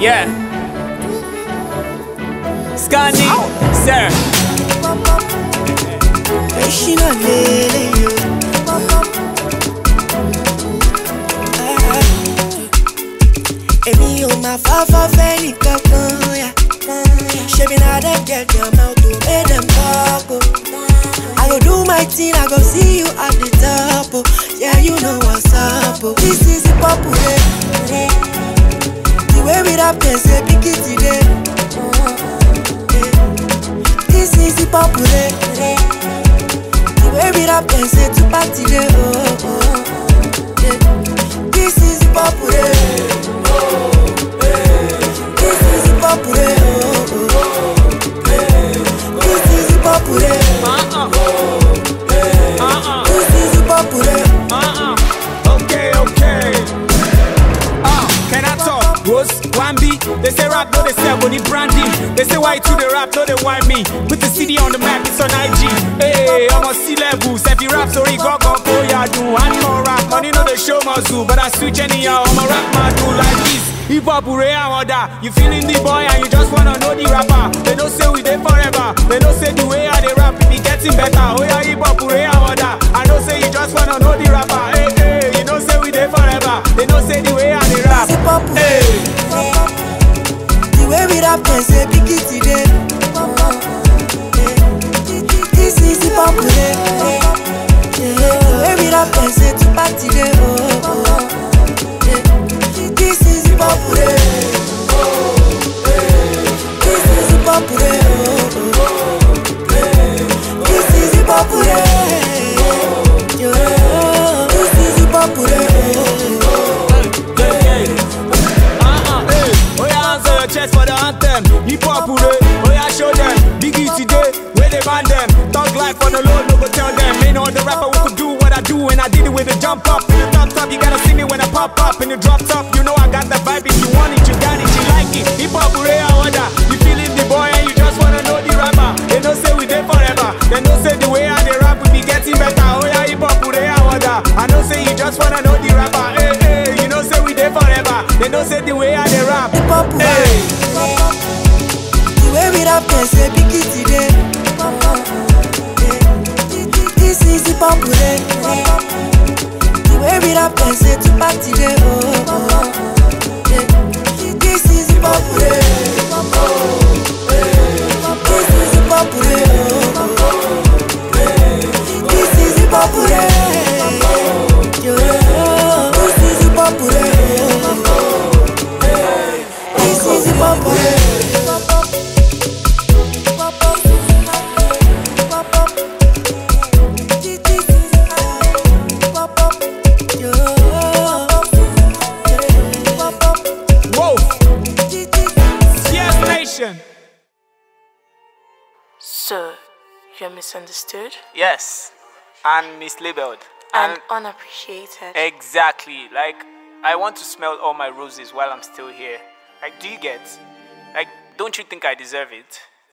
Yeah. Scanning, sir. Emi o ma fa fẹ́ni kankan ya. Shebi na dem get your mouth to make them talk. I go do my thing, I go see you at the top. Yeah, you know what's up. This is the popular. The way we rap, they say big it today. This is the popular. The way we rap, they say to party day. This is the popular. This is the popular. This is the popular. This is the popular. Okay. Can I talk? Rose, Wambi. They say rap, no, they say money branding. They say why to the rap, no, they want me. Put the CD on the map, it's on IG. Hey, I'm on C-level. Sefi rap, sorry, go, yeah, do. One more rap, money, no, they show my zoo. But I switch anyhow, I'm a rap, man, do like this. Hip hop, hooray, and order. You feeling the boy and you just wanna know the rapper. They don't say we there forever. They don't say the way I they rap, it be getting better. Oh yeah, hip hop, hooray, and order. I don't say you just wanna know the rapper. Hey, you don't say we there forever. They don't say the way I they rap. Hey. The way we rap, they say big it today. This is the popular. The way we rap, they say to party day. This is the popular. This is the popular. This is the popular. This is the popular. Oh yeah, answer your chest for the anthem. Hip hop, oh yeah, show them. Biggie today, where they ban them. Talk life on the load, no go tell them. Ain't no other rapper who could do what I do, and I did it with a jump up in the top. You gotta see me when I pop up in the drop top. You know I got the vibe. If you want it, you got it, you like it. Hip hop, hooray, I order. You feeling the boy and you just wanna know the rapper. They don't say we there forever. They don't say the way I they rap we be getting better. Oh yeah, hip hop, hooray, I order. I don't say you just wanna know the rapper. Hey, you don't say we there forever. They don't say the way I they rap. Hey. The way we rap, they say big it today. This is the popular. The way we rap, they say to party day. This is the popular. This is the popular. This is the popular. This is the popular. This is the popular. So, you're misunderstood? Yes, and mislabeled. And unappreciated. Exactly. Like, I want to smell all my roses while I'm still here. Like, do you get? Like, don't you think I deserve it?